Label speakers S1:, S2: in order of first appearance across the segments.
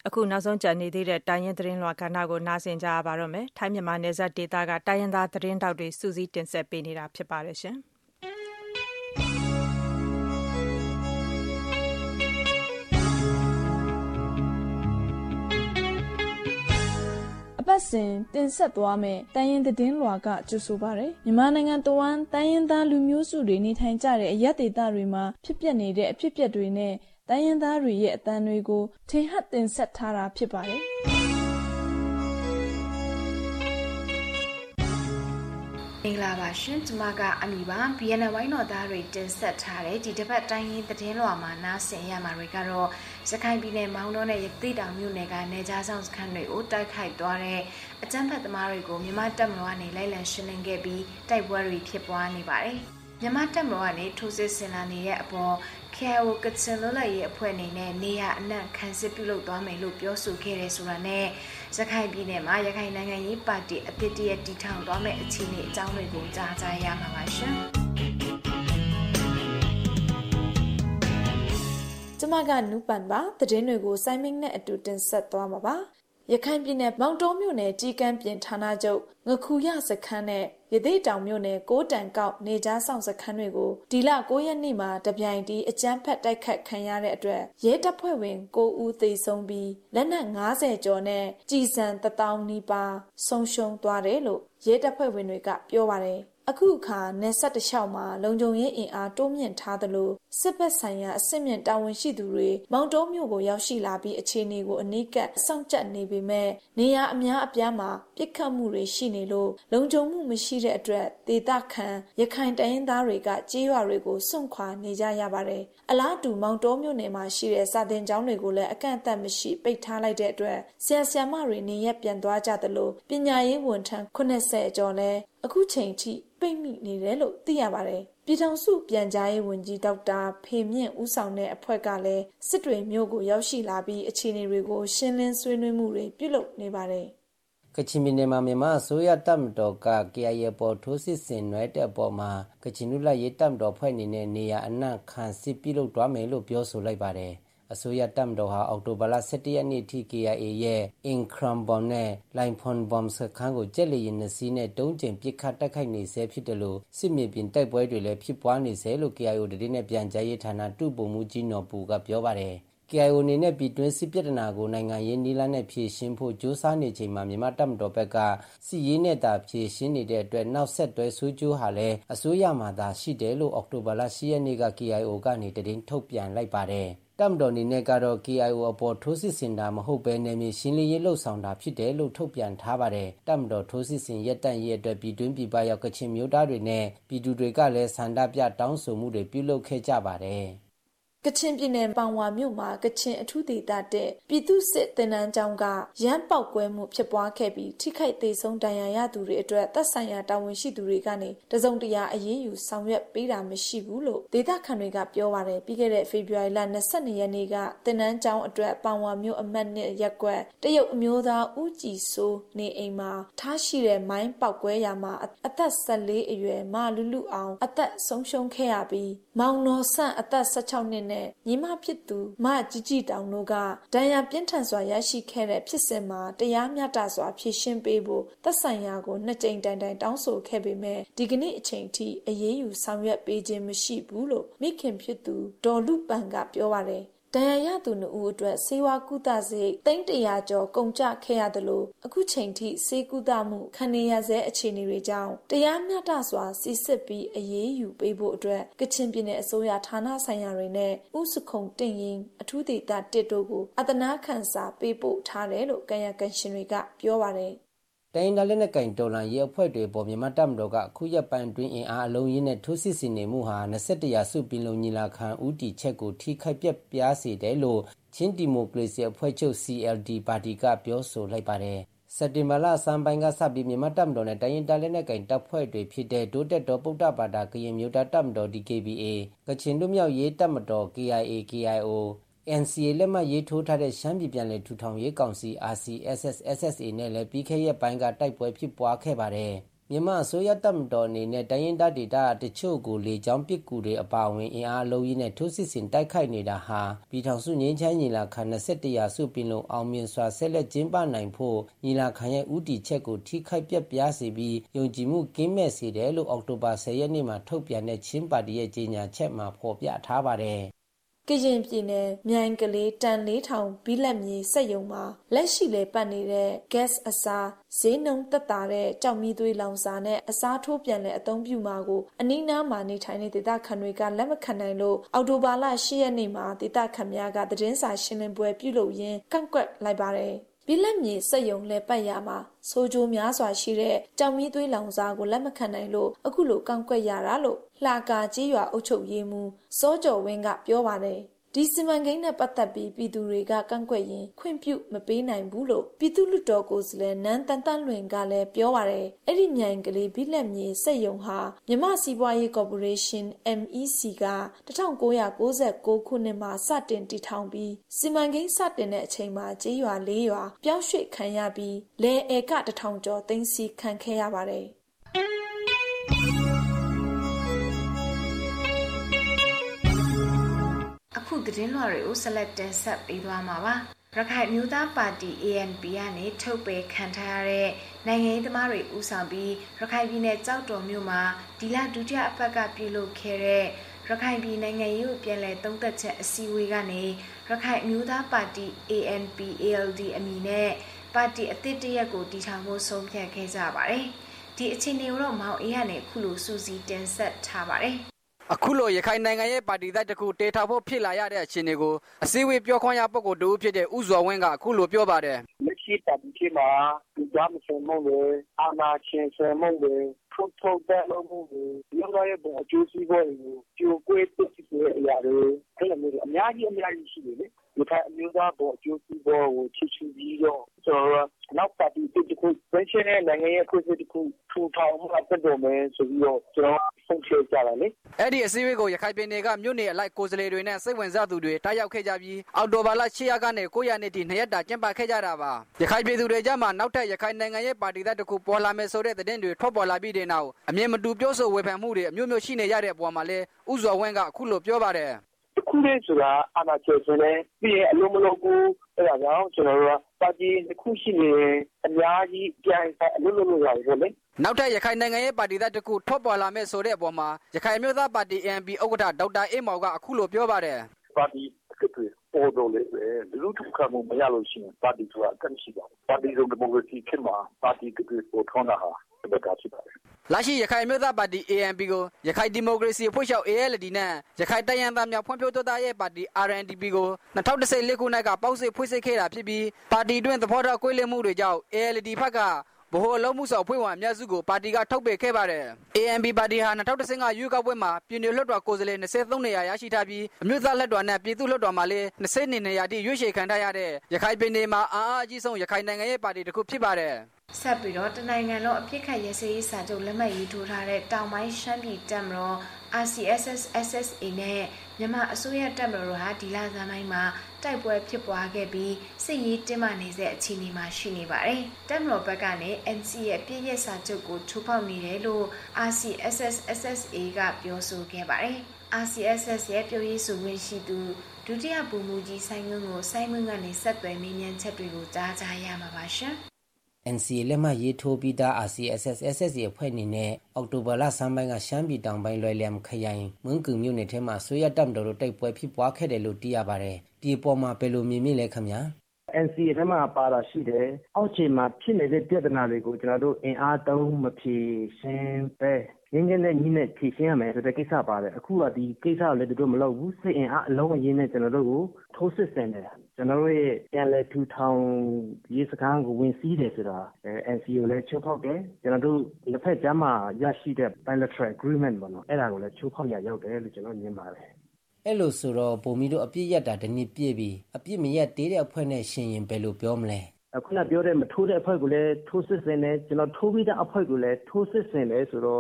S1: အခုနောက်ဆုံးကျန်နေသေးတဲ့တိုင်းရင်းသတင်းလွှာကဏ္ဍကိုနားဆင်ကြရပါတော့မယ်။ထိုင်းမြန်မာနယ်စပ်ဒေသကတိုင်းရင်းသားသတင်းတောက်တွေစုစည်းတင်ဆက်ပေးနေတာဖြစ်ပါတယ်ရှင်။
S2: ပတ်စဉ်တင်ဆက်သွားမယ်တိုင်းရင်းသတင်းလွှာကကြိုဆိုပါရယ်မြန်မာနိုင်ငံတဝန်းတိုင်းရင်းသားလူမျိုးစုတွေနေထိုင်ကြတဲ့အရပ်ဒေသတွေမှာဖြစ်ပျက်နေတဲ့အဖြစ်အပျက်တွေနဲ့တိုင်းရင်းသားတွေရဲ့အသံတွေကိုထင်ဟပ်တင်ဆက်ထားတာဖြစ်ပါတယ်
S3: မင်္ဂလာပါရှင်ကျွန်မကအမီပါBNNဝိုင်းတော်သားတွေတင်ဆက်ထားတဲ့ဒီတစ်ပတ်တိုင်းရင်းသတင်းလွှာမှာနားဆင်ရမှာတွေကတော့ရခိုင်ပြည်နယ်မောင်တောနဲ့ရသေ့တောင်မြို့နယ်ကနေကြားဆောင်စခန်းတွေကိုတိုက်ခိုက်သွားတဲ့အကြမ်းဖက်သမားတွေကိုမြန်မာတပ်မတော်ကနေလိုက်လံရှင်းလင်းခဲ့ပြီးတိုက်ပွဲတွေဖြစ်ပွားနေပါတယ်မြန်မာတပ်မတော်ကနေထိုးစစ်ဆင်လာနေတဲ့အပေါ် KIO ကချင်လွတ်လပ်ရေးအဖွဲ့အနေနဲ့နေရအနှံ့ခန်းစစ်ပြုလုပ်သွားမယ်လို့ပြောဆိုခဲ့တယ်ဆိုတာနဲ့ရခိုင်ပြည်နယ်မှာရခိုင်နိုင်ငံရေးပါတီအသစ်တရတည်ထောင်သွားမယ့်အခြေအနေအကြောင်းတွေကိုကြားကြရမှာပါရှင်။
S2: ကျွန်မကနူပန်ပါသတင်းတွေကိုစိုင်းမင်းနဲ့အတူတင်ဆက်သွားမှာပါ။ရခိုင်ပြည်နယ်မောင်တောမြို့နယ်ကြီးကန်းပြင်ဌာနချုပ်ငခုရစခန်းနဲ့ရသေ့တောင်မြို့နယ်ကိုးတန်ကောက်နေကြားဆောင်စခန်းတွေကိုဒီလ9ရက်နေ့မှာတပြိုင်တည်းအကြမ်းဖက်တိုက်ခတ်ခံရတဲ့အတွက်ရဲတပ်ဖွဲ့ဝင်9ဦးသေဆုံးပြီးလက်နက်50ကျော်နဲ့ကြည်စံ1000နီးပါးဆုံးရှုံးသွားတယ်လို့ရဲတပ်ဖွဲ့ဝင်တွေကပြောပါတယ်။အခုအခါနယ်စပ်တစ်လျှောက်မှာလုံခြုံရေးအင်အားတိုးမြင့်ထားသလိုစစ်ဘက်ဆိုင်ရာအဆင့်မြင့်တာဝန်ရှိသူတွေမောင်တောမြို့ကိုရောက်ရှိလာပြီးအခြေအနေကိုအနီးကပ်စောင့်ကြပ်နေပေမဲ့နေရာအများအပြားမှာပစ်ခတ်မှုတွေရှိနေလို့လုံခြုံမှုမရှိတဲ့အတွက်ဒေသခံရခိုင်တိုင်းရင်းသားတွေကကြေးရွာတွေကိုစွန့်ခွာနေကြရပါတယ်။အလားတူမောင်တောမြို့နယ်မှာရှိတဲ့စာသင်ကျောင်းတွေကိုလည်းအကန့်အသတ်မရှိပိတ်ထားလိုက်တဲ့အတွက်ဆရာဆရာမတွေနေရက်ပြန်သွားကြသလိုပညာရေးဝန်ထမ်း80ကျော်လည်းအခုချိန်ထိပိတ်မိနေတယ်လို့သိရပါတယ်။ပြည်ထောင်စုပြန်ကြားရေးဝန်ကြီးဒေါက်တာဖေမြင့်ဦးဆောင်တဲ့အဖွဲ့ကလည်းစစ်တွေမြို့ကိုရောက်ရှိလာပြီးအခြေအနေတွေကိုရှင်းလင်းဆွေးနွေးမှုတွေပြုလုပ်နေပါတယ်
S4: ။ကချင်ပြည်နယ်မှာမြန်မာအစိုးရတပ်မတော်က KIA ပေါ်ထိုးစစ်ဆင်နွှဲတဲ့အပေါ်မှာကချင်လူလိုက်ရေးတပ်မတော်ဖွဲ့အနေနဲ့နေရာအနှံ့ခံစစ်ပြုလုပ်သွားမယ်လို့ပြောဆိုလိုက်ပါတယ်။အစိုးရတပ်မတော်ဟာအောက်တိုဘာလ17ရက်နေ့ထိ KIA ရဲ့အင်ခရမ်ဘွမ်နဲ့လိုင်ဖွန်ဘွမ်စခန်းကိုကြက်လေရင်2စီးနဲ့တုံးကျင်ပစ်ခတ်တိုက်ခိုက်နေဆဲဖြစ်တယ်လို့စစ်မြေပြင်တိုက်ပွဲတွေလည်းဖြစ်ပွားနေဆဲလို့ KIO တည်နဲ့ပြန်ကြားရေးဌာနတုပုံမှုကြီးနော်ပူကပြောပါတယ်။ KIO အနေနဲ့ပြည်တွင်းစစ်ပြဿနာကိုနိုင်ငံရေးနည်းလမ်းနဲ့ဖြေရှင်းဖို့ကြိုးစားနေချိန်မှာမြန်မာတပ်မတော်ဘက်ကစစ်ရေးနဲ့သာဖြေရှင်းနေတဲ့အတွက်နောက်ဆက်တွဲဆိုးကျိုးဟာလည်းအစိုးရမှသာရှိတယ်လို့အောက်တိုဘာလ10ရက်နေ့က KIO ကနေတည်ထုတ်ပြန်လိုက်ပါတယ်။တပ်မတော်အနေနဲ့ကတော့ KIO အပေါ်ထိုးစစ်ဆင်တာမဟုတ်ဘဲနယ်မြေရှင်းလင်းရေးလှုပ်ဆောင်တာဖြစ်တယ်လို့ထုတ်ပြန်ထားပါတယ်။တပ်မတော်ထိုးစစ်ဆင်ရပ်တန့်ရေးအတွက်ပြည်တွင်းပြည်ပရောက်ကချင်မျိုးသားတွေနဲ့ပြည်သူတွေကလည်းဆန္ဒပြတောင်းဆိုမှုတွေပြုလုပ်ခဲ့ကြပါတယ်။
S2: ကချင်ပြည်နယ်ပန်ဝါမြို့မှာကချင်အထူးဒေသတဲ့ပြည်သူ့စစ်သင်တန်းကျောင်းကရမ်းပေါက်ကွဲမှုဖြစ်ပွားခဲ့ပြီးထိခိုက်သေးဆုံးဒဏ်ရာရသူတွေအတွက်သက်ဆိုင်ရာတာဝန်ရှိသူတွေကနေတစုံတရာအရေးယူဆောင်ရွက်ပေးတာမရှိဘူးလို့ဒေသခံတွေကပြောပါတယ်ပြီးခဲ့တဲ့ဖေဖော်ဝါရီလ22ရက်နေ့ကသင်တန်းကျောင်းအတွက်ပန်ဝါမြို့အမှတ်1ရပ်ကွက်တရုတ်အမျိုးသားဦးကြည်စိုးနေအိမ်မှာထားရှိတဲ့မိုင်းပေါက်ကွဲရာမှာအသက်14အရွယ်မလူလူအောင်အသက်ဆုံးရှုံးခဲ့ရပြီးမောင်နော်ဆန့်အသက်16နှစ်နဲ့ညီမဖြစ်သူမကြီးကြီးတောင်တို့ကဒဏ်ရာပြင်းထန်စွာရရှိခဲ့တဲ့ဖြစ်စဉ်မှာတရားမျှတစွာဖြေရှင်းပေးဖို့သက်ဆိုင်ရာကို2ကြိမ်တိုင်တိုင်တောင်းဆိုခဲ့ပေမဲ့ဒီကနေ့အချိန်ထိအရေးယူဆောင်ရွက်ပေးခြင်းမရှိဘူးလို့မိခင်ဖြစ်သူဒေါ်လူပန်ကပြောပါတယ်ဒဏ်ရာရသူ2ဦးအတွက်ဆေးဝါးကုသစရိတ်300ကျော်ကုန်ကျခဲ့ရတယ်လို့အခုချိန်ထိဆေးကုသမှုခံနေရဆဲအခြေအနေတွေကြောင့်တရားမျှတစွာစစ်စစ်ပြီးအရေးယူပေးဖို့အတွက်ကချင်ပြည်နယ်အစိုးရဌာနဆိုင်ရာတွေနဲ့ဥစခုံတင့်ရင်အထူးဒေသ1တို့ကိုအသနာခံစာပေးပို့ထားတယ်လို့ကာယကံရှင်တွေကပြောပါတယ်
S4: တိုင်းဒေသလက်နက်ကင်တော်လှန်ရေးအဖွဲ့တွေပေါ်မြန်မာတပ်မတော်ကအခုရက်ပိုင်းတွင်အင်အားအလုံးရင်းနဲ့ထိုးစစ်ဆင်နေမှုဟာ21ရာစုပင်လုံညီလာခံဦးတည်ချက်ကိုထိခိုက်ပြားစေတယ်လို့ချင်းဒီမိုကရေစီအဖွဲ့ချုပ် CLD ပါတီကပြောဆိုလိုက်ပါတယ်။စက်တင်ဘာလအစပိုင်းကစပြီးမြန်မာတပ်မတော်နဲ့တိုင်းရင်းသားလက်နက်ကိုင်တပ်ဖွဲ့တွေဖြစ်တဲ့ဒိုတက်တော်ဗုဒ္ဓဘာသာကရင်မျိုးသားတပ်မတော် DKBA ကချင်လူမျိုးရေးတပ်မတော် KIA KIO NCA လက်မှတ်ရေးထိုးထားတဲ့ရှမ်းပြည်ပြန်လည်ထူထောင်ရေးကောင်စီ RCSS SSA နဲ့လည်းပြီးခဲ့ရက်ပိုင်းကတိုက်ပွဲဖြစ်ပွားခဲ့ပါတယ်မြန်မာအစိုးရတပ်မတော်အနေနဲ့တိုင်းရင်းသားဒေသတချို့ကိုလေကြောင်းပစ်ကူတွေအပါအဝင်အင်အားအလုံးကြီးနဲ့ထိုးစစ်ဆင်တိုက်ခိုက်နေတာဟာပြည်ထောင်စုငြိမ်းချမ်းညီလာခံ21ရာစုပင်လုံအောင်မြင်စွာဆက်လက်ကျင်းပနိုင်ဖို့ညီလာခံရဲ့ဥတီချက်ကိုထိခိုက်ပျက်ပြားစေပြီးယုံကြည်မှုကင်းမဲ့စေတယ်လို့အောက်တိုဘာ10ရက်နေ့မှာထုတ်ပြန်တဲ့ချင်းပါတီရဲ့ကြေညာချက်မှာဖော်ပြထားပါတယ်
S2: ကရင်ပြည်နယ်မြိုင်ကလေးတန်4000ဘီလက်မြေစက်ယုံမှာလက်ရှိလေပတ်နေတဲ့ gas အစားဈေးနှုန်းသက်သာတဲ့ကြောက်မီးသွေးလောင်စာနဲ့အစားထိုးပြန်လဲအသုံးပြုမှာကိုအနီးနားမှာနေထိုင်တဲ့ဒေသခံတွေကလက်မခံနိုင်လို့အော်တိုဘာလ10ရက်နေ့မှာဒေသခံများကသတင်းစာရှင်းလင်းပွဲပြုလုပ်ရင်းကန့်ကွက်လိုက်ပါတယ်ဘီလက်မြေစက်ယုံလဲပတ်ရမှာဆိုကြိုများစွာရှိတဲ့ကြောက်မီးသွေးလောင်စာကိုလက်မခံနိုင်လို့အခုလိုကန့်ကွက်ရတာလို့လှကာကြီးရွာအုပ်ချုပ်ရေးမှူးစောကျော်ဝင်းကပြောပါတယ်ဒီစီမံကိန်းနဲ့ပတ်သက်ပြီးပြည်သူတွေကကန့်ကွက်ရင်ခွင့်ပြုမပေးနိုင်ဘူးလို့ပြည်သူ့လွှတ်တော်ကိုယ်စားလှယ်နန်းတန်တန့်လွင်ကလည်းပြောပါတယ်အဲ့ဒီမြိုင်ကလေးဘိလက်မြေစက်ယုံဟာမြန်မာစီးပွားရေးကော်ပိုရေးရှင်း MEC က1996ခုနှစ်မှာစတင်တည်ထောင်ပြီးစီမံကိန်းစတင်တဲ့အချိန်မှာကျေးရွာ4ရွာပြောင်းရွှေ့ခံရပြီးလယ်ဧက1000ကျော်သိမ်းဆည်းခံခဲ့ရပါတယ်
S3: အခုသတင်းလွှာတွေကိုဆက်လက်တင်ဆက်ပေးသွားမှာပါရခိုင်မျိုးသားပါတီ ANP ကနေထုတ်ပယ်ခံထားရတဲ့နိုင်ငံရေးသမားတွေဦးဆောင်ပြီးရခိုင်ပြည်နယ်ကြောက်တော်မြို့မှာဒီလဒုတိယအပတ်ကပြုလုပ်ခဲ့တဲ့ရခိုင်ပြည်နိုင်ငံရေးကိုပြန်လည်သုံးသပ်ချက်အစည်းအဝေးကနေရခိုင်မျိုးသားပါတီ ANP ALD အမည်နဲ့ပါတီအသစ်တရက်ကိုတည်ထောင်ဖို့ဆုံးဖြတ်ခဲ့ကြပါတယ်ဒီအခြေအနေကိုတော့မောင်အေးကနေခုလိုစူးစီးတင်ဆက်ထားပါတယ်
S5: အခုလိုရခိုင်နိုင်ငံရဲ့ပါတီသားတခုတေထားဖို့ဖြစ်လာရတဲ့အခြေအနေကိုအစည်းအဝေးပြောခွင့်ရပုဂ္ဂိုလ်တူဖြစ်တဲ့ဦးဇော်ဝင်းကအခုလိုပြောပါတယ်
S6: လက်ရှိပါတီဖြစ်မှာဒီကြမ်းစံမုံတွေအာနာချင်းစံမုံတွေထုတ်တဲ့လုံးမှုတွေဒီလိုရဲ့ပုံအကျိုးစီးပွားတွေကိုကြိုကွေးတစ်စီအရာတွေအဲ့လိုမျိုးအများကြီးရှိတယ်လေဒီကအမျိုးသားပေါ်အကျိုးစီးပွားကိုချစ်ချူပြီးတော့ဆိုတော့နောက်ပါတီတစ်ခုပြန်ရှင်းတဲ့နိုင်ငံရဲ့အဖွဲ့အစည်းတစ်ခုထူထောင်မှုအသက်တော်မယ်ဆိုပြီးတော့ကျွန်တော်ဆုံးဖြတ်ကြတာလေ
S5: အဲ့ဒီအစည်းအဝေးကိုရခိုင်ပြည်နယ်ကမြို့နယ်အလိုက်ကိုယ်စားလှယ်တွေနဲ့စိတ်ဝင်စားသူတွေတားရောက်ခဲ့ကြပြီးအောက်တိုဘာလ10ရက်ကနေ9ရက်နေ့ထိ2ရက်တာကျင်းပခဲ့ကြတာပါရခိုင်ပြည်သူတွေကြားမှာနောက်ထပ်ရခိုင်နိုင်ငံရဲ့ပါတီသားတစ်ခုပေါ်လာမယ်ဆိုတဲ့သတင်းတွေထွက်ပေါ်လာပြီးတဲ့နောက်အမြင်မတူပြောဆိုဝေဖန်မှုတွေအမျိုးမျိုးရှိနေရတဲ့အပေါ်မှာလဲဥဇော်ဝင်းကအခုလိုပြောပါတယ်
S6: ခုလေးဆိုတာအာဏာချေစနေပြီးရင်အလုံးမလုံးဘူးအဲ့ဒါကြောင့်ကျွန်တော်တို့ကပါတီတစ်ခုရှိနေအများကြီးပြန်အလုံးလုံးရတယ်ဗောလေ
S5: နောက်ထပ်ရခိုင်နိုင်ငံရဲ့ပါတီသားတစ်ခုထွက်ပေါ်လာမဲ့ဆိုတဲ့အပေါ်မှာရခိုင်မျိုးသားပါတီ ANP ဥက္ကဋ္ဌဒေါက်တာအေးမောင်ကအခုလိုပြောပါတယ်
S6: ပါတီတစ်ခုပေါ်တော့လေလူထုခါမှုမရလို့ရှိရင်ပါတီဆိုတာအကန့်ရှိပါဘူးပါတီဒီမိုကရေစီခေတ်မှာပါတီတစ်ခုပေါ်ထွန်းတာဟာတပတ်တာဖြစ်ပါတယ်
S5: လာရှိရခိုင်မျိုးသားပါတီ ANP ကိုရခိုင်ဒီမိုကရေစီအဖွဲ့ချုပ် ALD နဲ့ရခိုင်တိုင်းရင်းသားများဖွံ့ဖြိုးတိုးတက်ရေးပါတီ RNDP ကို2014ခုနှစ်ကပေါင်းစည်းဖွဲ့စည်းခဲ့တာဖြစ်ပြီးပါတီတွင်သဘောထားကွဲလွဲမှုတွေကြောင့် ALD ဘက်ကဗဟိုအလုံးမှုဆောင်ဖွဲ့ဝင်အများစုကိုပါတီကထုတ်ပယ်ခဲ့ပါတယ် ANP ပါတီဟာ2015ရွေးကောက်ပွဲမှာပြည်နယ်လွှတ်တော်ကိုယ်စားလှယ်23နေရာရရှိထားပြီးအမျိုးသားလွှတ်တော်နဲ့ပြည်သူ့လွှတ်တော်မှာလည်း20နေရာတိရွေးချယ်ခံထားရတဲ့ရခိုင်ပြည်နယ်မှာအားအကြီးဆုံးရခိုင်နိုင်ငံရဲ့ပါတီတစ်ခုဖြစ်ပါတယ်
S3: ဆက်ပြီးတော့တနိုင်ငံလုံးအပြစ်ခတ်ရစေးစာချုပ်လက်မှတ်ရေးထိုးထားတဲ့တောင်ပိုင်းရှမ်းပြည်တပ်မတော် RCSS/SSA နဲ့မြန်မာအစိုးရတပ်မတော်တို့ဟာဒီလဆန်းပိုင်းမှာတိုက်ပွဲဖြစ်ပွားခဲ့ပြီးစစ်ရေးတင်းမာနေတဲ့အခြေအနေမှာရှိနေပါတယ်။တပ်မတော်ဘက်ကနေ NCA ရဲ့ပြည်ရဲ့စာချုပ်ကိုထိုးဖောက်နေတယ်လို့ RCSS/SSA ကပြောဆိုခဲ့ပါတယ်။ RCSS ရဲ့ပြောရေးဆိုခွင့်ရှိသူဒုတိယဗိုလ်မှူးကြီးစိုင်းငွန်းကိုစိုင်းငွန်းကနေဆက်သွယ်မေးမြန်းချက်တွေကိုကြားကြရမှာပါရှင်။
S4: NCA လက်မှတ်ရေးထိုးပြီးသား RCSS/SSA အဖွဲ့အနေနဲ့အောက်တိုဘာလဆန်းပိုင်းကရှမ်းပြည်တောင်ပိုင်းလွယ်လမ်ခရိုင်မွန်းကူမြို့နယ်ထဲမှာဆိုရတပ်မတော်တို့တိုက်ပွဲဖြစ်ပွားခဲ့တယ်လို့သိရပါတယ်။ဒီအပေါ်မှာဘယ်လိုမြင်မိလဲခင်ဗျာ
S7: ။ NCA ထဲမှာပါတာရှိတယ်။အောက်ခြေမှာဖြစ်နေတဲ့ပြဿနာတွေကိုကျွန်တော်တို့အင်အားသုံးမဖြေရှင်းပဲငင်းတဲ့ညီနဲ့ဖြေရှင်းရမယ်ဆိုတဲ့ကိစ္စပါတယ်။အခုကဒီကိစ္စကိုလည်းတို့မလုပ်ဘူး။စိတ်အင်အားအလုံးအရင်းနဲ့ကျွန်တော်တို့ကိုထိုးစစ်ဆင်တယ်။ကျွန်တော်တို့ရဲ့ပြန်လည်ထူထောင်ရေးစခန်းကိုဝင်စီးတယ်ဆိုတာ NCA ကိုလည်းချိုးဖောက်တယ်။ကျွန်တော်တို့လက်ဖက်ကြားမှာရရှိတဲ့ bilateral agreement ပေါ့နော်။အဲ့ဒါကိုလည်းချိုးဖောက်ရရောက်တယ်လို့ကျွန်တော်မြင်ပါတယ်
S4: ။အဲ့လိုဆိုတော့ပုံမီတို့အပြစ်ရတာတနည်းပြည့်ပြီးအပြစ်မရက်သေးတဲ့အဖွဲ့နဲ့ရှင်ရင်ဘယ်လိုပြောမလဲ
S7: ခုနပြောတဲ့မထိုးတဲ့အဖွဲ့ကိုလည်းထိုးစစ်ဆင်တယ်ကျွန်တော်ထိုးပြီးတဲ့အဖွဲ့ကိုလည်းထိုးစစ်ဆင်တယ်ဆိုတော့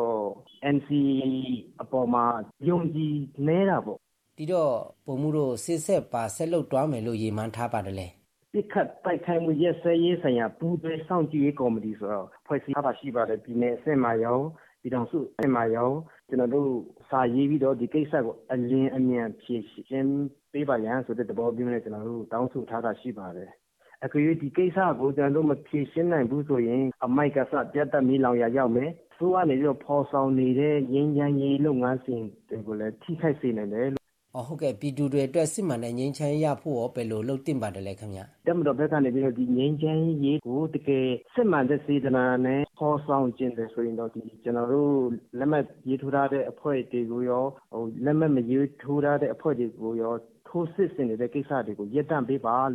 S7: NCA အပေါ်မှာယုံကြည်နေတာပေါ့
S4: ဒီတော့ပုံမှုတို့စစ်ဆက်ပါဆက်လုပ်တွားမယ်လို့ရေမှန်းထားပါတယ်လေ
S7: တပြစ်ခတ်တိုက်ခိုက်မှုရက်စဲရေးဆိုင်ရာပူးတွဲစောင့်ကြည့်ရေးကော်မတီဆိုတော့ဖွဲ့စည်းထားတာရှိပါတယ်ပြည်နယ်အဆင့်မှာရောပြည်ထောင်စုအဆင့်မှာရောကျွန်တော်တို့စာရေးပြီးတော့ဒီကိစ္စကိုအလင်းအမြန်ဖြေရှင်းပေးပါရန်ဆိုတဲ့သဘောမျိုးနဲ့ကျွန်တော်တို့တောင်းဆိုထားတာရှိပါတယ်အခုဒီကိစ္စကိုကျွန်တော်တို့မဖြေရှင်းနိုင်ဘူးဆိုရင်အမိုက်ကစပြတ်တက်မီလောင်ရရောက်မယ်ဆိုကနေပြီးတော့ဖော်ဆောင်နေတဲ့ရင်းချမ်းရေးလုပ်ငန်းစဉ်တွေကိုလည်းထိခိုက်စေနိုင်တယ်
S4: ဟုတ်ကဲ့ပြည်သူတွေအတွက်စစ်မှန်တဲ့ငြိမ်းချမ်းရဖို့ရောဘယ်လိုလုပ်တင်ပါတယ်လဲခင်ဗျ
S7: တမတော်ဘက်ကနေပြီးတော့ဒီငြိမ်းချမ်းရေးကိုတကယ်စစ်မှန်တဲ့စေတနာနဲ့ဖော်ဆောင်ခြင်းတယ်ဆိုရင်တော့ဒီကျွန်တော်တို့လက်မှတ်ရေးထိုးထားတဲ့အဖွဲ့တွေကိုရောလက်မှတ်မရေးထိုးထားတဲ့အဖွဲ့တွေကိုရောထိုးစစ်ဆင်နေတဲ့ကိစ္စတွေကိုရပ်တန့်ပေးပါ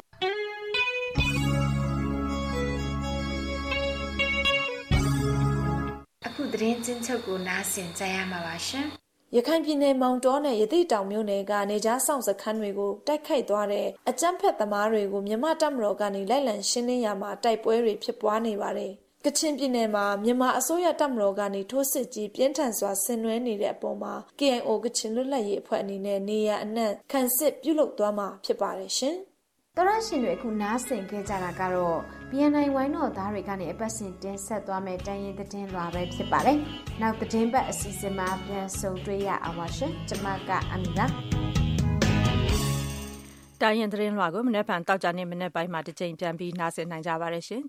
S3: အခုသတင်းချင်းချုပ်ကိုနားဆင်ကြရမှာပါရှင်
S2: ရခိုင်ပြည်နယ်မောင်တောနဲ့ရသေ့တောင်မြို့နယ်ကနေကြားဆောင်စခန်းတွေကိုတိုက်ခိုက်သွားတဲ့အကြမ်းဖက်သမားတွေကိုမြန်မာတပ်မတော်ကနေလိုက်လံရှင်းလင်းရမှာတိုက်ပွဲတွေဖြစ်ပွားနေပါတယ်။ကချင်ပြည်နယ်မှာမြန်မာအစိုးရတပ်မတော်ကနေထိုးစစ်ကြီးပြင်းထန်စွာဆင်နွှဲနေတဲ့အပေါ်မှာ KIO ကချင်လွတ်လပ်ရေးအဖွဲ့အနေနဲ့နေရအနှံ့ခံစစ်ပြုလုပ်သွားမှာဖြစ်ပါတယ်ရှင်။
S3: တော်ရရှင်တွေအခုနားဆင်ခဲ့ကြတာကတော့ BNI ဝိုင်းတော်သားတွေကနေအပတ်စဉ်တင်ဆက်သွားမယ့်တိုင်းရင်းသတင်းလွှာပဲဖြစ်ပါတယ်။နောက်သတင်းပတ်အစီအစဉ်မှာပြန်ဆုံတွေ့ရအောင်ပါရှင်။ကျွန်မကအမီပါ
S1: တိုင်းရင်းသတင်းလွှာကိုမနေ့ကတောက်ကြနေမနေ့ပိုင်းမှာတစ်ကြိမ်ပြန်ပြီးနားဆင်နိုင်ကြပါတယ်ရှင်